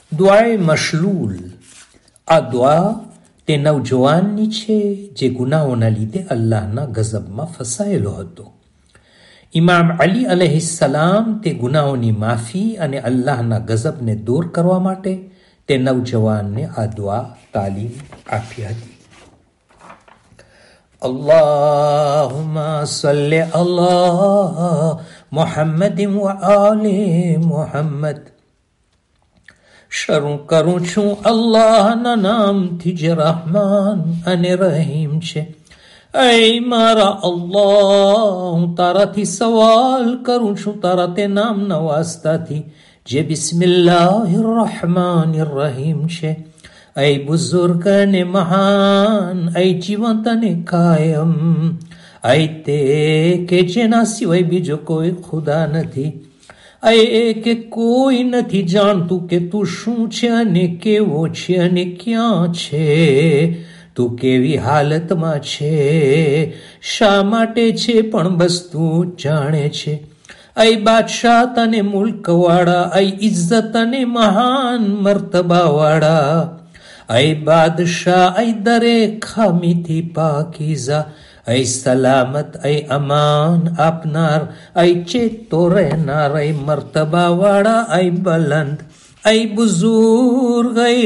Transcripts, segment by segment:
દુઆએ મશલૂલ. આ દુઆ તે નવજવાનની છે જે ગુનાહોના લીધે અલ્લાહના ગઝબમાં ફસાયેલો હતો. ઇમામ અલી અલૈહિસ્સલામ તે ગુનાહોની માફી અને અલ્લાહના ગઝબને દૂર કરવા માટે તે નવજવાનને આ દુઆ તાલીમ આપી હતી. અલ્લાહુમ્મા સલ્લિ અલા મુહમ્મદિન વ આલિ મુહમ્મદ. શરૂ કરું છું અલ્લાહના નામથી જે રહમાન અને રહીમ છે. ऐ मारा अल्लाह, હું તારાથી સવાલ કરું છું તારા તે નામના વાસ્તાથી જે બિસ્મિલ્લાહિર રહમાનિર રહીમ છે. ऐ બુઝુર્ગ અને મહાન, ऐ જીવંત અને કાયમ, ऐ તે કે જેના સિવાય બીજો કોઈ ખુદા નથી, ऐ કે કોઈ નથી જાણતું કે તું શું છે અને કેવો છે અને ક્યાં છે, તું કેવી હાલતમાં છે, શા માટે છે પણ બસ તું જાણે છે. ऐ બાદશાહ તને મુલ્કવાળા, ऐ ઇજ્જત અને મહાન મર્તબાવાળા, ऐ બાદશાહ, ऐ દરેક ખામીથી પાકીઝા, ऐ સલામત, ऐ અમાન આપનાર, ऐ ચેતો રહેનાર, ऐ મર્તબાવાળા, ऐ બલંદ, ऐ बुजुर्ग, ऐ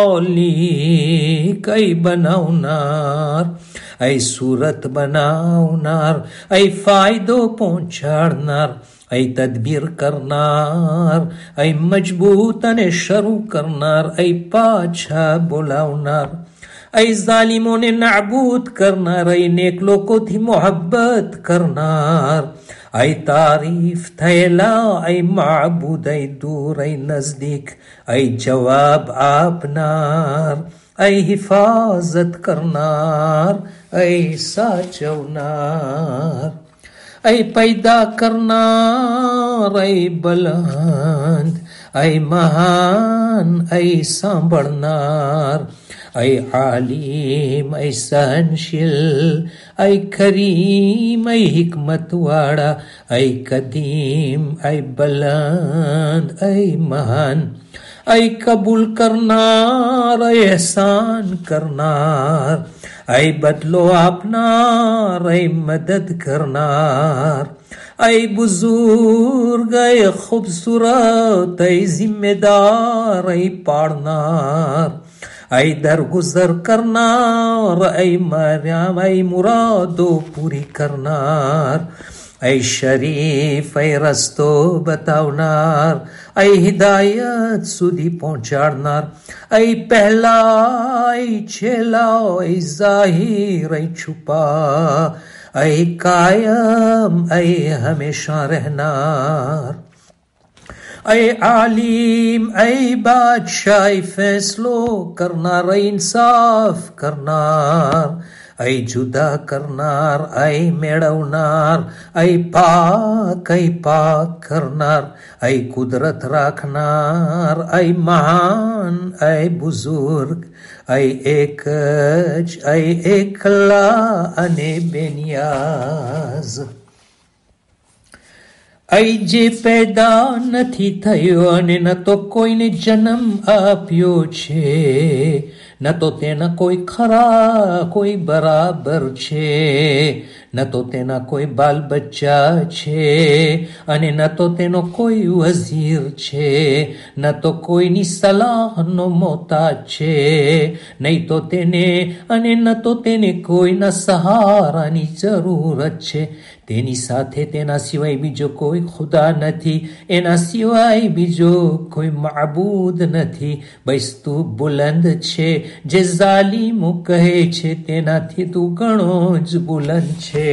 खालिक, ऐ બનાવનાર, ऐ सूरत બનાવનાર, ऐ ફાયદો પહોંચાડનાર, ऐ તદબીર કરનાર, ऐ મજબૂત અને શરૂ કરનાર, ऐ પાછા બોલાવનાર, ऐ ઝાલિમોને નાબૂદ કરનાર, ऐ નેક લોકોથી મોહબ્બત કરનાર, ऐ તારીફ થયેલા, ऐ માબૂદ, ऐ દૂર, ऐ નજદીક, ऐ જવાબ આપનાર, ऐ હિફાઝત કરનાર, ऐ સાચવનાર, ऐ પૈદા કરનાર, ऐ બલંદ, ऐ મહાન, ऐ સાંભળનાર, ऐ આલીમ, ऐ સહનશીલ, ऐ કરીમ, ऐ હિકમતવાળા, ऐ કદીમ, ऐ બલંદ, ऐ મહાન, ऐ કબૂલ કરનાર, ऐ એહસાન કરનાર, ऐ બદલો આપનાર, ऐ મદદ કરનાર, ऐ બુઝુર્ગ, ऐ ખૂબસૂરત, ऐ જિમ્મેદાર, ऐ પાળનાર, ऐ દરગુઝર કરનાર, ऐ મર્યામ, ऐ મુરાદો પૂરી કરનાર, ऐ શરીફ, ऐ રસ્તો બતાવનાર, ऐ હિદાયત સુધી પહોંચાડનાર, ऐ પહેલા, ऐ છેલ્લા, ऐ ઝાહિર, ऐ છુપા, ऐ કાયમ, ऐ હંમેશા રહેનાર, ऐ आलिम, ऐ बादशाह, ऐ फैसलो करनार, ऐ इंसाफ करनार, ऐ जुदा करनार, ऐ मेळवनार, ऐ पाक करनार, ऐ कुदरत राखनार, ऐ महान, ऐ बुजुर्ग, ऐ एकज, ऐ एकला અને બેનિયાઝ. ऐ જે પેદા નથી થયો અને ન તો કોઈને જન્મ આપ્યો છે, ન તો તેના કોઈ ખરા કોઈ બરાબર છે, ન તો તેના કોઈ બાલ બચ્ચા છે અને ન તો તેનો કોઈ વઝીર છે, ન તો કોઈની સલાહનો મોહતાજ છે, નહીં તો તેને અને ન તો તેને કોઈના સહારાની જરૂરત છે. તેની સાથે તેના સિવાય બીજો કોઈ ખુદા નથી, એના સિવાય બીજો કોઈ માબૂદ નથી. બસ તું બુલંદ છે, જે ઝાલિમો કહે છે તેનાથી તું ઘણો જ બુલંદ છે.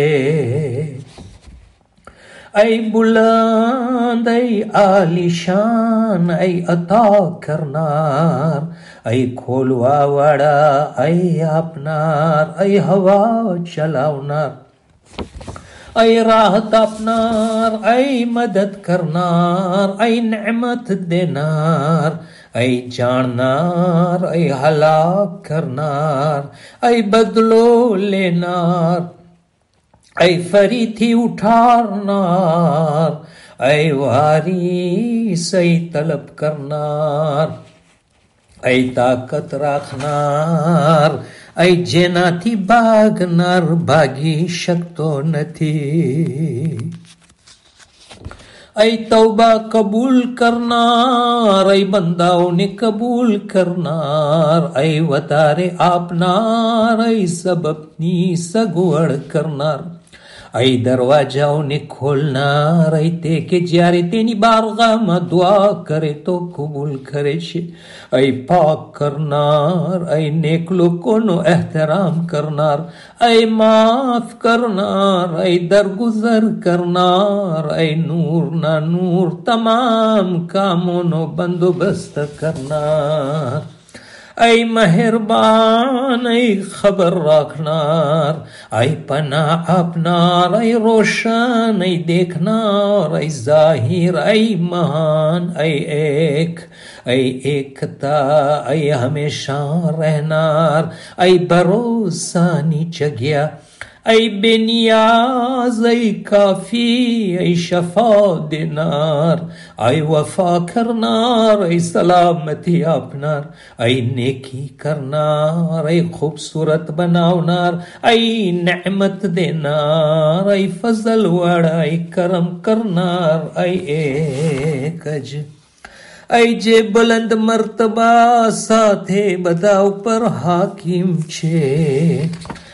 ऐ बुलंद, ऐ आलिशान, ऐ अता करनार, ऐ खोलवा वाळा, ऐ आपनार, ऐ हवा चलावनार, ऐ राहत आपनार, ऐ मदद करनार, ऐ नेमत देनार, ऐ जाननार, ऐ हलाक करनार, ऐ बदलो लेनार, ऐ फरीथी उठारनार, ऐ वारीस, ऐ तलब करनार, તાકત રાખનાર, જેનાથી ભાગનાર ભાગી શકતો નથી. તૌબા કબૂલ કરનાર, બંદાઓને કબૂલ કરનાર, વધારે આપનાર, સબબની સગવડ કરનાર, દરવાજાઓને ખોલનાર, તે કે જ્યારે તેની બારગાહમાં દુઆ કરે તો કબૂલ કરે છે. પાક કરનાર, નેક લોકોનો એહતરામ કરનાર, માફ કરનાર, દરગુજર કરનાર, નૂરના નૂર તમામ કામોનો બંદોબસ્ત કરનાર, મહેરબાન, ખબર રાખનાર, પના આપનાર, રોશન દેખનાર, જાહિર, મહાન, એકતા, હંમેશા રહેનાર, ભરોસાની જગ્યા, બેનિયાઝ, કાફી, શફા દેનાર, વફા કરનાર, સલામતી આપનાર, નેકી કરનાર, ખૂબસૂરત બનાવનાર, નેમત દેનાર, ફઝલવાળા, કરમ કરનાર, એક જ જે બલંદ મર્તબા સાથે બધા ઉપર હાકીમ છે.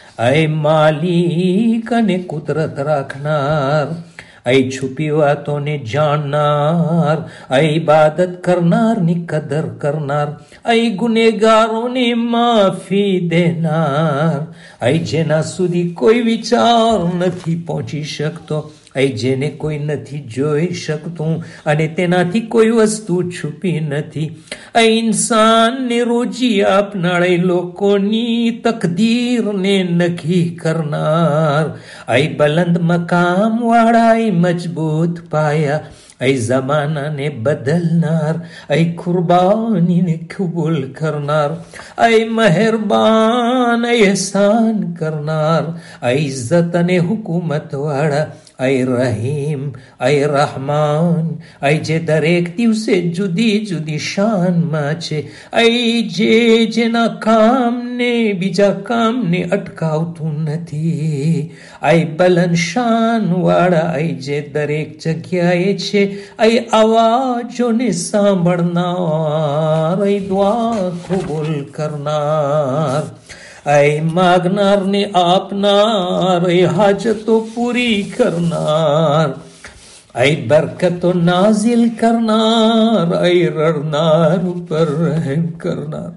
માલિક અને કુદરત રાખનાર, છુપી વાતોને જાણનાર, ઇબાદત કરનારની કદર કરનાર, ગુનેગારોને માફી દેનાર, જેના સુધી કોઈ વિચાર નથી પહોંચી શકતો, જેને કોઈ નથી જોઈ શકતું અને તેનાથી કોઈ વસ્તુ છુપી નથી, ઇન્સાનને રોજી આપનાર, લોકોની તકદીરને નક્કી કરનાર, બલંદ મકામ વાળા, મજબૂત પાયા, જમાનાને બદલનાર, કુરબાનીને કબૂલ કરનાર, મહેરબાન, એહસાન કરનાર, ઇજ્જત અને હુકુમત વાળા, રહીમ, રહમાન, જે દરેક દિવસે જુદી જુદી શાનમાં છે, જેના કામને બીજા કામને અટકાવતું નથી, બલંદ શાન વાળા, જે દરેક જગ્યાએ છે, અવાજોને સાંભળનાર, દુઆ કબૂલ કરનાર, માગનારને આપનાર, હાજતો પૂરી કરનાર, બરકતો નાઝિલ કરનાર, રડનાર ઉપર રહેમ કરનાર,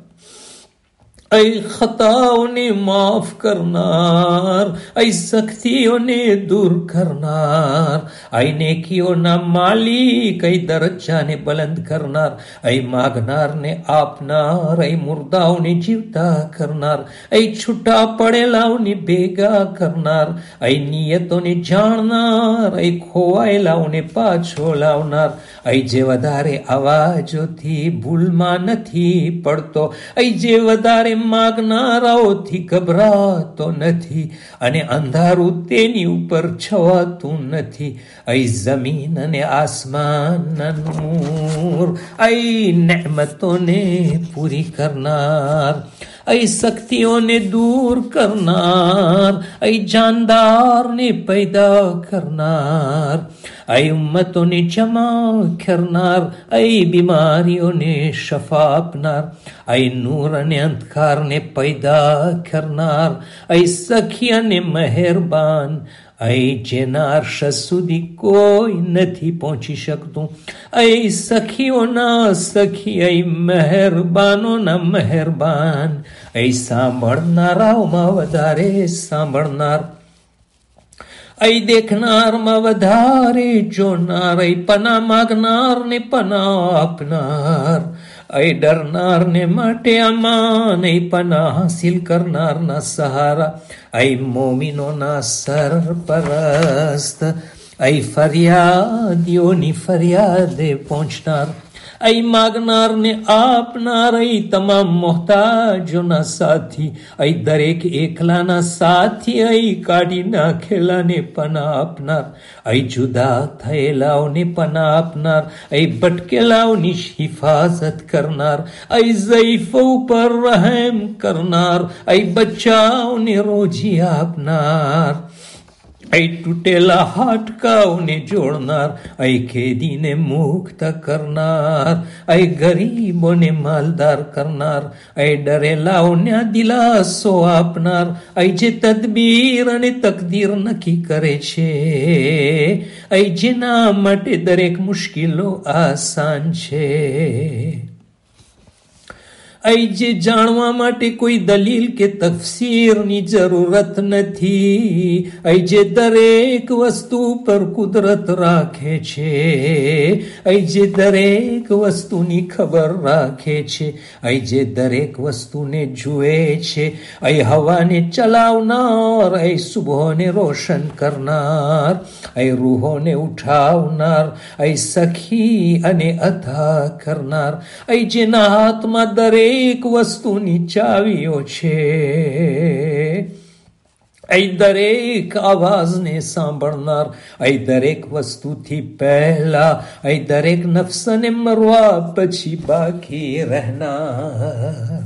ખતાઓને માફ કરનાર, સખ્તીઓને દૂર કરનાર, નેકીઓના માલિક, દરજ્જાને બલંદ કરનાર, માગનારને આપનાર, મુર્દાઓને જીવતા કરનાર, છૂટા પડેલાઓને ભેગા કરનાર, નિયતોને જાણનાર, ખોવાયેલાઓને પાછો લાવનાર, જે વધારે અવાજોથી ભૂલમાં નથી પડતો, જે વધારે માગનારાઓથી ગભરાતો નથી અને અંધારું તેની ઉપર છવાતું નથી, જમીન અને આસમાનના નૂર, નેમતોને પૂરી કરનાર, શક્તિઓને દૂર કરનાર, જાનદારને પેદા કરનાર, ઉમ્મતોને જમા કરનાર, બીમારીઓને શફા આપનાર, નૂર અને અંધકારને પેદા કરનાર, સખી અને મહેરબાન, જેના અર્શ સુધી કોઈ નથી પહોંચી શકતું, સખીઓના સખી, મહેરબાનોના મહેરબાન, સાંભળનારાઓમાં વધારે સાંભળનાર, દેખનારમાં વધારે જોનાર, પના માગનારને પના આપનાર, ડરનારને માટે અમાન, પના હાસિલ કરનારના સહારા, મોમિનોના સરપરસ્ત, ફરિયાદીઓની ફરિયાદે પહોંચનાર, અહીં માગનારને આપનાર, અહીં તમામ મોહતાજોના સાથી, અહીં દરેક એકલાના સાથી, અહીં કાઢી નાખેલાને પનાહ આપનાર, અહીં જુદા થયેલાઓને પનાહ આપનાર, અહીં ભટકેલાઓની હિફાજત કરનાર, અહીં ઝઈફો ઉપર રહેમ કરનાર, અહીં બચ્ચાઓને રોજી આપનાર, અહીં તૂટેલા હાડકાઓને જોડનાર, અહીં કેદીને મુક્ત કરનાર, અહીં ગરીબોને માલદાર કરનાર, અહીં ડરેલાઓને દિલાસો આપનાર, અહીં જે તદબીર અને તકદીર નક્કી કરે છે, અહીં જેના માટે દરેક મુશ્કેલો આસાન છે, અહીં જે જાણવા માટે કોઈ દલીલ કે તફસીરની જરૂરત નથી, અહીં જે દરેક વસ્તુ પર કુદરત રાખે છે, અહીં જે દરેક વસ્તુની ખબર રાખે છે, અહીં જે દરેક વસ્તુને જુએ છે, અહીં હવાને ચલાવનાર, અહીં સુબહોને રોશન કરનાર, અહીં રૂહોને ઉઠાવનાર, અહીં સખી અને અતા કરનાર, અહીં જેના હાથમાં દરેક એક વસ્તુની ચાવીઓ છે, અહીં દરેક અવાજને સાંભળનાર, અહીં દરેક વસ્તુથી પહેલા, અહીં દરેક નફસને મરવા પછી બાકી રહેનાર,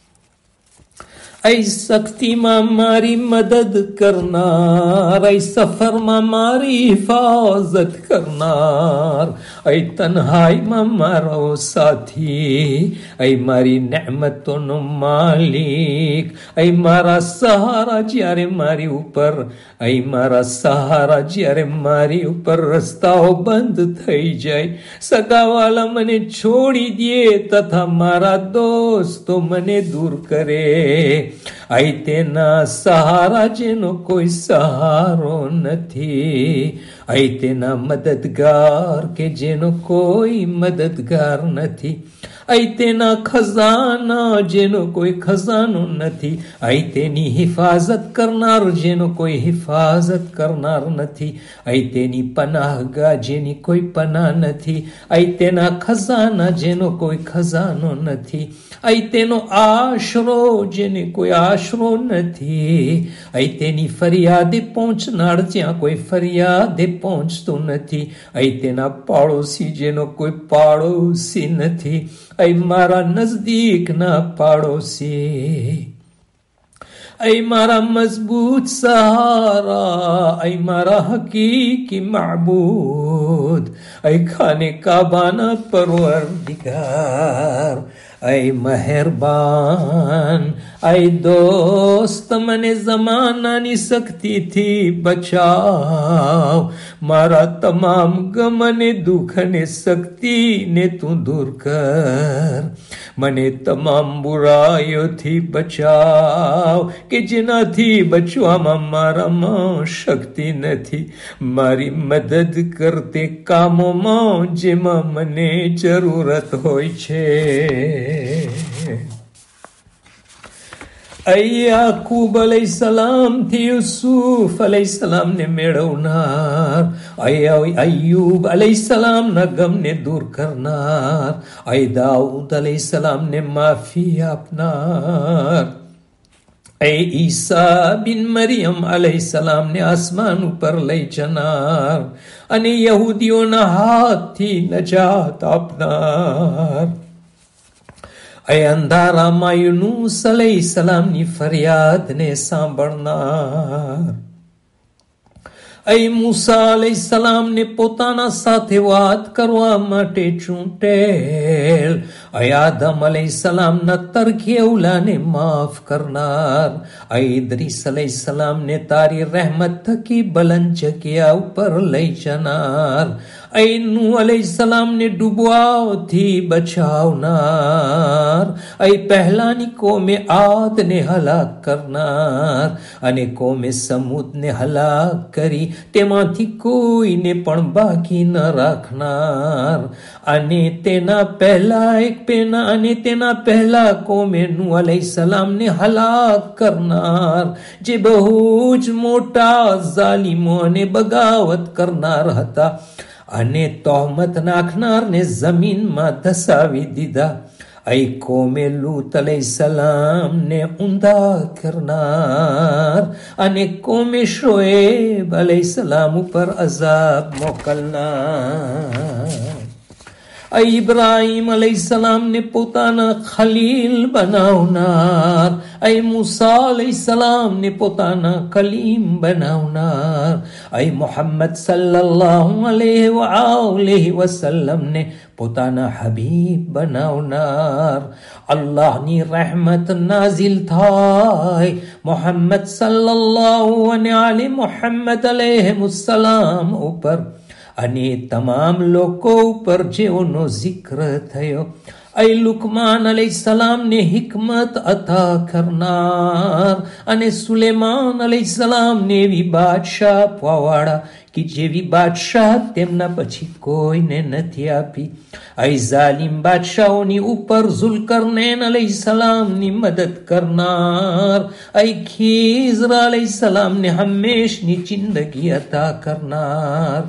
અહીં સખ્તીમાં મારી મદદ કરનાર, અહીં સફરમાં મારી હિફાજત કરનાર, અહીં તન્હાઈમાં મારો સાથી, અહીં મારી નેમતોનો માલિક, અહીં મારા સહારા જ્યારે મારી ઉપર, અહીં મારા સહારા જ્યારે મારી ઉપર રસ્તાઓ બંધ થઈ જાય, સગાવાલા મને છોડી દે તથા મારા દોસ્તો મને દૂર કરે, અહીં તેના સહારા જેનો કોઈ સહારો નથી, અહીં તેના મદદગાર કે જેનો કોઈ મદદગાર નથી, અહીં તેના ખજાના જેનો કોઈ ખજાનો નથી, અહીં તેની હિફાજત કરનાર જેનો કોઈ હિફાજત કરનાર નથી, અહીં તેની પનાહગાહ જેની કોઈ પનાહ નથી, અહીં તેના ખજાના જેનો કોઈ ખજાનો નથી, અહીં તેનો આશરો જેને કોઈ આશરો નથી, અહીં તેની ફરિયાદે પહોંચનાર જ્યાં કોઈ ફરિયાદે પહોંચતું નથી, અહીં તેના પાડોશી જેનો કોઈ પાડોશી નથી, અહીં મારા નજદીકના પાડોશી, અહીં મારા મજબૂત સહારા, અહીં મારા હકીકી માબૂદ, અહીં ખાને કાબાના પરવરદિગાર, અહીં મહેરબાન, અહીં દોસ્ત મને જમાનાની શક્તિથી બચાવ, મારા તમામ ગમ અને દુઃખ અને શક્તિને તું દૂર કર, મને તમામ બુરાઈઓથી બચાવ કે જેનાથી બચવામાં મારામાં શક્તિ નથી, મારી મદદ કરતે કામોમાં જેમાં મને જરૂરત હોય છે, યાકૂબ અલૈહિસ્સલામ થી યુસુફ અલૈહિસ્સલામ ને મેળવનાર, અય્યુબ અલૈહિસ્સલામ ના ગમને દૂર કરનાર, દાઉદ અલૈહિસ્સલામ ને માફી આપનાર, ઈસા બિન મરિયમ અલૈહિસ્સલામ ને આસમાન ઉપર લઈ જનાર અને યહૂદીઓના હાથથી નજાત આપનાર, અંધારામાં યુનુસ અલૈહિસ્સલામની ફરિયાદને સાંભળનાર, મૂસા અલૈહિસ્સલામને પોતાના સાથે વાત કરવા માટે ચૂંટેલ, આદમ અલૈહિસ્સલામના તરખે ઉલાને માફ કરનાર, ઇદ્રીસ અલૈહિસ્સલામને તારી રહેમત થકી બલંદ જગ્યા ઉપર લઈ જનાર, નૂહ અલૈહિસ્સલામને ડૂબવાથી બચાવનાર, પહેલાની કોમે આદને હલાક કરનાર અને કોમે સમૂદને હલાક કરી તેમાંથી કોઈને પણ બાકી ન રાખનાર, અને તેના પહેલા કોમે નૂહ અલૈહિસ્સલામને હલાક કરનાર, જે બહુ જ મોટા ઝાલિમો અને બગાવત કરનાર હતા, અને તોહમત નાખનારને જમીનમાં ધસાવી દીધા. ऐ કોમે લૂત અલૈહિસ્સલામ ને ઊંધા કરનાર અને કોમે શોએબ અલૈહિસ્સલામ ઉપર અઝાબ મોકલનાર. ઇબ્રાહીમ અલૈહિસ્સલામ ને પોતાના ખલીલ બનાવનાર, મૂસા અલૈહિસ્સલામ ને પોતાના કલીમ બનાવનાર, મુહમ્મદ સલ્લલ્લાહુ અલૈહિ વસલ્લમ ને પોતાના હબીબ બનાવનાર. અલ્લાહની રહેમત નાઝિલ થાય મુહમ્મદ સલ્લલ્લાહુ અને મુહમ્મદ અલૈહિસ્સલામ ઉપર અને તમામ લોકો ઉપર જેઓનો જિક્ર થયો. લુકમાન અલૈહિસ્સલામ ને હિકમત અતા કરનાર અને સુલેમાન અલૈહિસ્સલામ ને એવી બાદશાહ આપવાવાળા કે જેવી બાદશાહ તેમના પછી કોઈને નથી આપી. ઝાલિમ બાદશાહોની ઉપર ઝુલ્કરનૈન અલૈહિસ્સલામની મદદ કરનાર. ખીઝર અલૈહિસ્સલામ ને હંમેશની જિંદગી અતા કરનાર.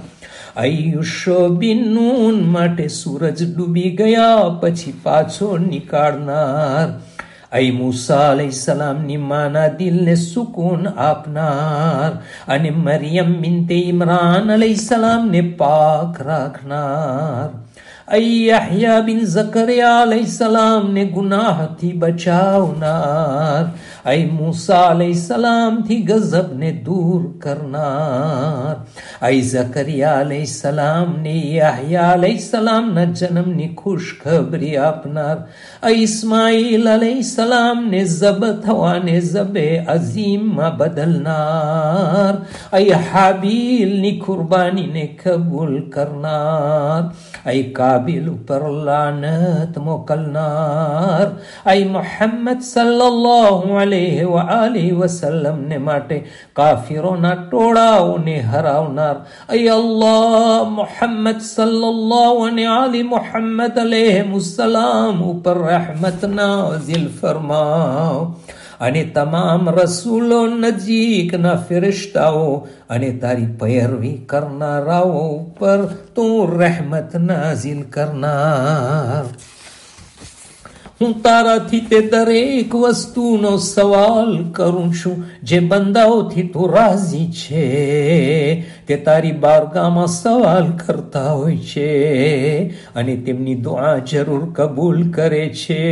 યુશોબિન માટે સૂરજ ડૂબી ગયા પછી પાછો નીકાળનાર. મૂસા અલૈહિસ્સલામની માના દિલને સુકૂન આપનાર અને મરિયમ બિન્તે ઇમરાન અલૈહિસ્સલામને પાક રાખનાર. યહ્યા બિન ઝકરિયા અલૈહિસ્સલામને ગુનાહથી બચાવનાર. મૂસા અલૈહિસ્સલામથી ગઝબને દૂર કરનાર. ઝકરિયા અલૈહિસ્સલામને યહ્યા અલૈહિસ્સલામના જન્મની ખુશખબરી આપનાર. ઇસ્માઈલ અલૈહિસ્સલામને ઝબ થવાને ઝબે અઝીમમાં બદલનાર. હાબીલની કુરબાનીને કબૂલ કરનાર. કાબિલ ઉપર લાનત મોકલનાર. મુહમ્મદ સલ્લલ્લાહુ અલૈહિ વસલ્લમ ને માટે કાફિરોના ટોળાઓને હરાવનાર. અલ્લાહ મુહમ્મદ સલ્લલ્લાહુ અને મુહમ્મદ અલૈહિસ્સલામ ઉપર રહેમત નાઝિલ ફરમાવ અને તમામ રસૂલો નજીકના ફિરિશ્તાઓ અને તારી પૈરવી કરનારાઓ ઉપર તું રહેમત નાઝિલ કરનાર. હું તારાથી તે દરેક વસ્તુનો સવાલ કરું છું જે બંદાઓથી તું રાજી છે, તે તારી બારગાહમાં સવાલ કરતા હોય છે અને તેમની દુઆ જરૂર કબૂલ કરે છે.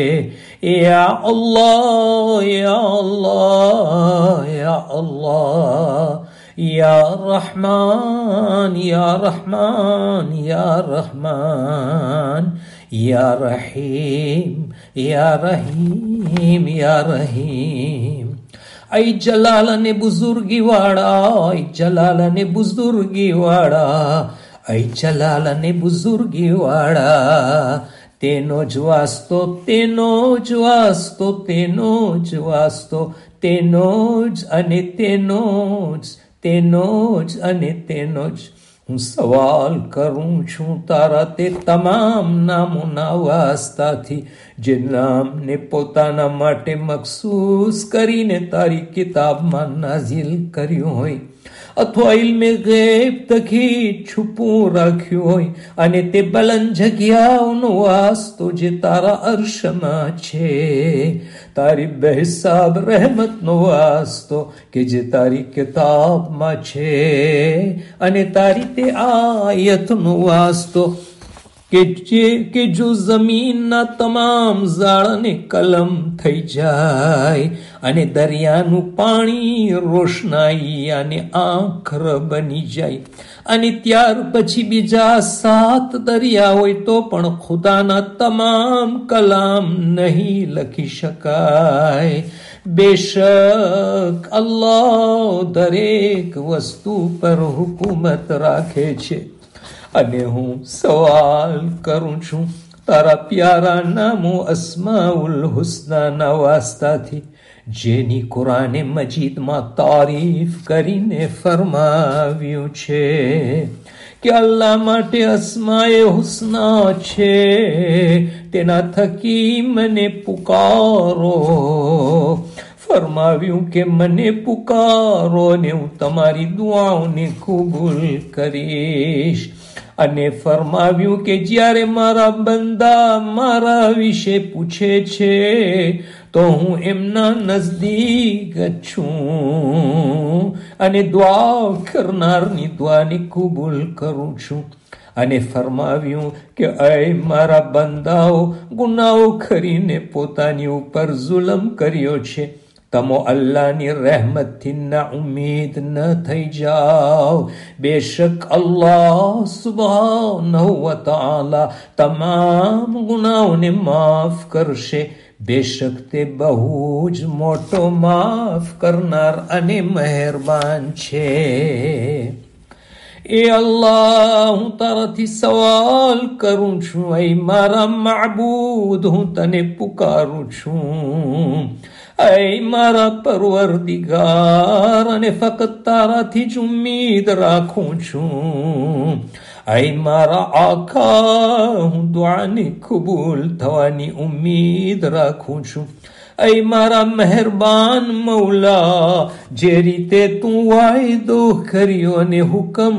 યા અલ્લાહ, યા અલ્લાહ, યા અલ્લાહ, યા રહમાન, યા રહમાન, યા રહમાન, યા રહીમ, યા રહીમ, યા રહીમ. જલાલ અને બુઝુર્ગી વાળા, જલાલ અને બુઝુર્ગી વાળા, જલાલ અને બુઝુર્ગી વાળા, તેનો જ વાસ્તો, તેનો જ વાસ્તો, તેનો જ વાસ્તો, તેનો જ અને તેનો જ, તેનો જ અને તેનો જ હું સવાલ કરું છું તારા તે તમામ નામોના વાસ્તાથી જે નામને પોતાના માટે મખસૂસ કરીને તારી કિતાબમાં નાઝિલ કર્યું હોય અથવા ઇલ્મે ગૈબ તકી છુપું રાખ્યું હોય અને તે બલંદ જગ્યાઓનો વાસ્તો જે તારા અર્શમાં છે, તારી બેહિસાબ રહેમતનો વાસ્તો કે જે તારી કિતાબમાં છે અને તારી તે આયતનો વાસ્તો કે જો જમીનના તમામ ઝાડને કલમ થઈ જાય અને દરિયાનું પાણી રોશનાઈ અને આંખર બની જાય અને ત્યાર પછી બીજા 7 દરિયા હોય તો પણ ખુદાના તમામ કલામ નહીં લખી શકાય. બેશક અલ્લાહ દરેક વસ્તુ પર હુકુમત રાખે છે અને હું સવાલ કરું છું તારા પ્યારા નામો અસ્માઉલ હુસ્નાના વાસ્તાથી જેની કુરાને મજીદમાં તારીફ કરીને ફરમાવ્યું છે કે અલ્લાહ માટે અસ્માએ હુસ્ના છે, તેના થકી મને પુકારો. ફરમાવ્યું કે મને પુકારો ને હું તમારી દુઆઓને કબૂલ કરીશ. અને ફરમાવ્યું કે જ્યારે મારા બંદા મારા વિશે પૂછે છે તો હું એમના નજદીક છું અને દુઆ કરનારની દુઆને કબૂલ કરું છું. અને ફરમાવ્યું કે અય મારા બંદાઓ, ગુનાઓ કરીને પોતાની ઉપર જુલમ કર્યો છે, તમો અલ્લાહની રહેમતથી ના ઉમ્મીદ ન થઈ જાઓ. બેશક અલ્લાહ સુબ્હાનહુ વ તઆલા તમામ ગુનાઓને માફ કરશે. બેશક તે બહુ જ મોટો માફ કરનાર અને મહેરબાન છે. એ અલ્લાહ, હું તારાથી સવાલ કરું છું, એ મારા માબૂદ, હું તને પુકારું છું. એ મારા પરવરદિગાર, અને ફક્ત તારાથી જ ઉમ્મીદ રાખું છું. એ મારા આકા, હું દુઆને કબૂલ થવાની ઉમ્મીદ રાખું છું. એ મારા મહેરબાન મૌલા, જે રીતે તું વાયદો કર્યો અને હુકમ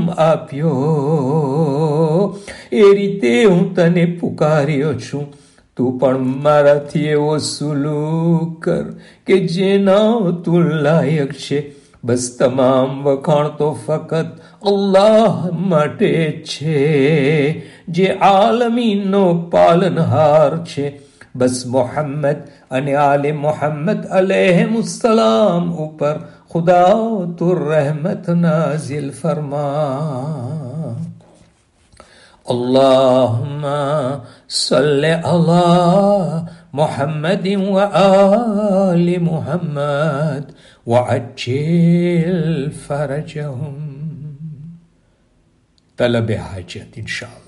આપ્યો એ રીતે હું તને પુકાર્યો છું. તું પણ મારાથી એવો સુલૂક કર કે જેના તું લાયક છે. બસ તમામ વખાણ તો ફક્ત અલ્લાહ માટે છે, જે આલમીનો પાલનહાર છે. બસ મોહમ્મદ અને આલે મોહમ્મદ અલૈહિસ્સલામ ઉપર ખુદા તું રહેમત નાઝિલ ફરમા. અલ્લાહુમ્મા સલ્લી અલા મુહમ્મદિન વ આલિ મુહમ્મદ વ અજ્જિલ ફરજહુમ. તલબ હાજત ઇન્શાઅલ્લાહ.